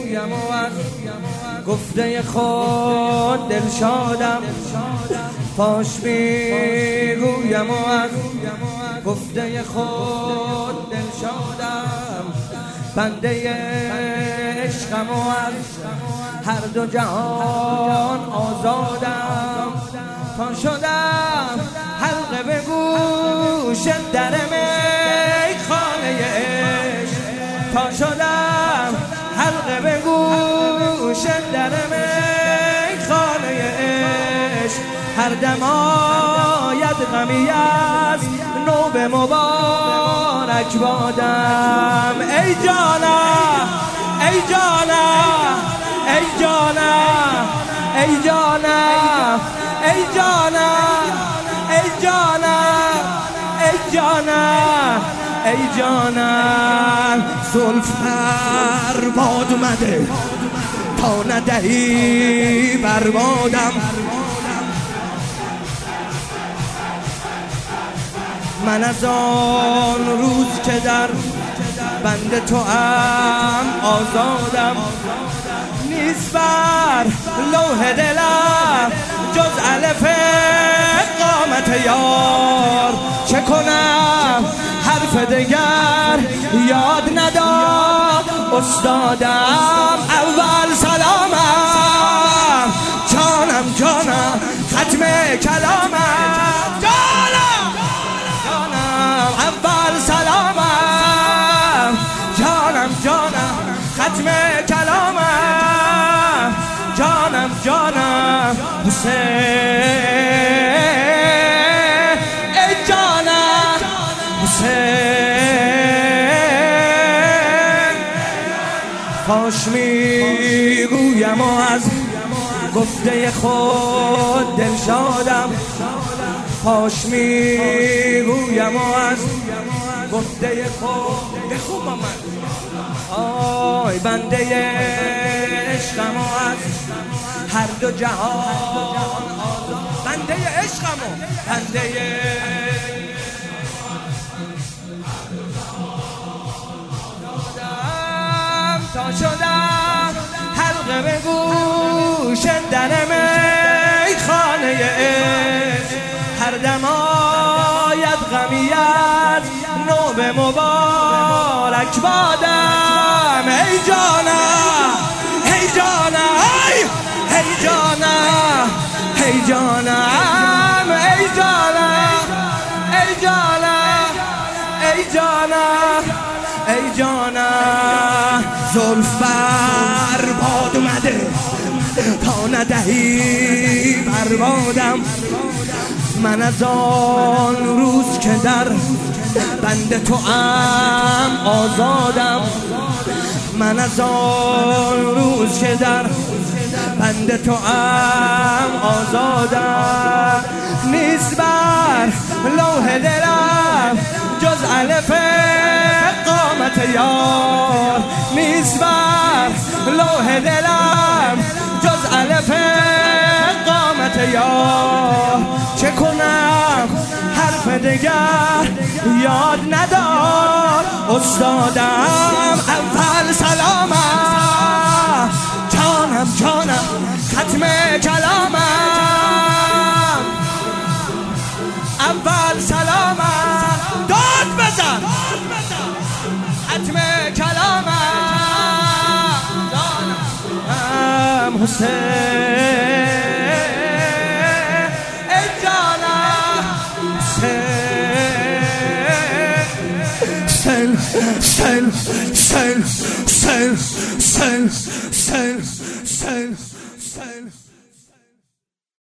و از گفته خود دلشادم، فاش میگویم و از گفته خود دلشادم، بنده عشقم و از هر دو جهان آزادم، تا شدم حلقه به گوش در میخانه عشق، تا شدم حلقه به گوش در میخانه عشق، هر دم آید غمی از نو به مبارک بادم. ای جانم ای جانم ای جانم ای جانم ای جانم ای جانم ای جانم ای جانم، زلف بر باد اومده تا ندهی بربادم، من از آن روز که در بند تو هم آزادم، نیست بر لوح دلم جز الف قامت یار، چه کنم حرف دگر یاد نداد استادم، اول سلامم جانم جانم ختم کلامم، جانم جانم اول سلامم جانم جانم ختم کلامم، جانم جانم حسین، ای جانم حسین، فاش میگویم و از گفته خود دلشادم، فاش میگویم و از گفته خود بخون با من، آی بنده عشقم و از هر دو جهان آزاد، بنده عشقم و بنده تا شدم حلقه به گوش در میخانه عشق، هر دم آید غمی از نو به مبارک بادم. ای جانم ای جانم ای جانم ای جانم ای جانم ای جانم ای جانم ای جانم، زلف بر باد اومده تا ندهی بربادم، من از آن روز که در بند تو هم آزادم، من از آن روز که در بند تو هم آزادم، نیست بر لوح دلم جز الف قامت یار، نیست بر لوح دلم جز الف قامت یار، چه کنم حرف دگر یاد ندار استادم، اول سلامم جانم جانم ختم کلامم، اول سلامم داد بزن ختم کلامم، جانم حسین، ای جانم حسین، سل سل سل سل سل سل سل سل